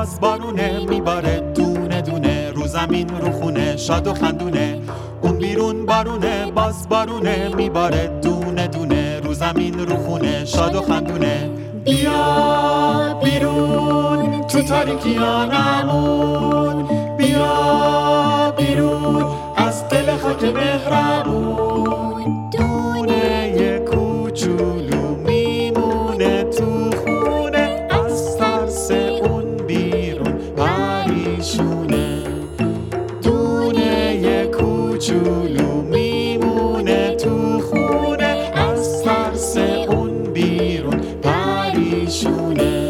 باز بارونه میباره دونه دونه رو زمین رو خونه شاد و خندونه. اون بیرون بارونه باز بارونه میباره دونه دونه رو زمین رو خونه شاد و خندونه. بیا بیرون تو تاریکیانمون، بیا بیرون از دل خاک مهربون. دونه یه کوچولو میمونه تو خونه، از ترس اون بیرون پریشونه. دونه یه کوچولو میمونه تو خونه، از ترس اون بیرون پریشونه.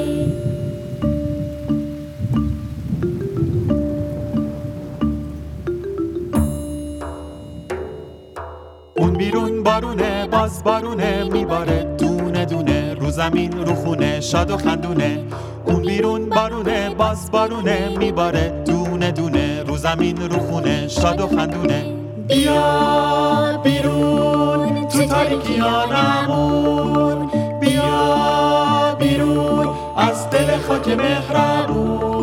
اون بیرون بارونه باز بارونه میباره دونه دونه رو زمین رو خونه شاد و خندونه. اون بیرون بارونه باز بارونه میباره دونه دونه رو زمین رو خونه شاد و خندونه. بیا بیرون تو تاریکیانمون، بیا بیرون از دل خاک مهربون.